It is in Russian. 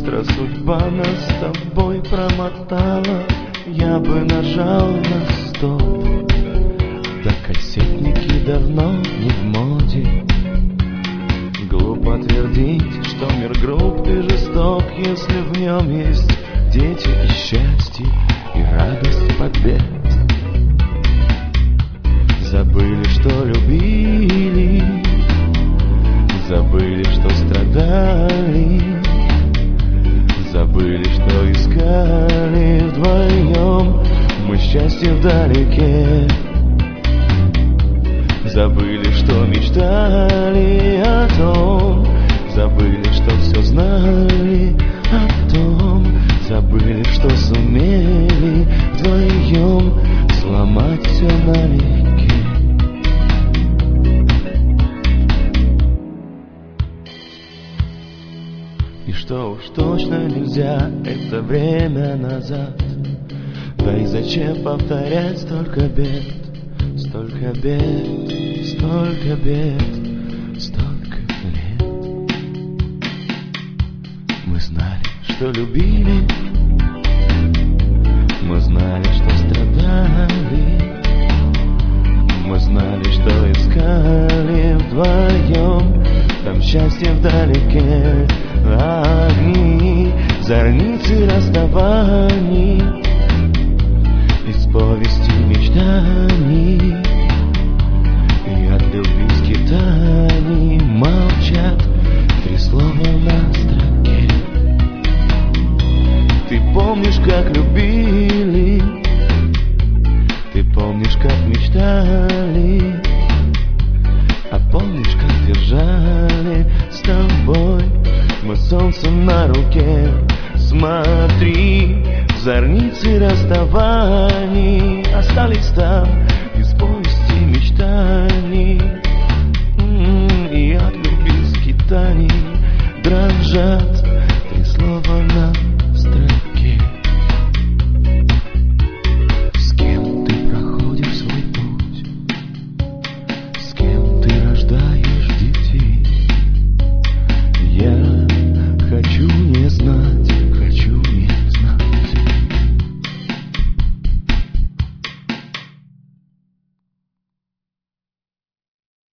Быстро судьба нас с тобой промотала, я бы нажал на стоп. Да кассетники давно не в моде. Глупо твердить, что мир груб и жесток, если в нем есть дети и счастье, и радость побед. Забыли, что любили, забыли, что страдали, забыли, что искали вдвоем мы счастье вдалеке. Забыли, что мечтали о том, забыли, что все знали о том, забыли, что сумели вдвоем сломать все налегке. И что уж точно нельзя, это время назад. Да и зачем повторять столько бед, столько бед, столько бед, столько лет. Мы знали, что любили, мы знали, что страдали, мы знали, что искали вдвоем там счастье вдалеке. Огни, зорницы расставаний, из повести мечтаний, и от любви скитаний молчат три слова на строке. Ты помнишь, как любили, ты помнишь, как мечтали, а помнишь, как держали с тобой мы солнце на руке. Смотри, зорницы расставаний остались там из повести мечтаний.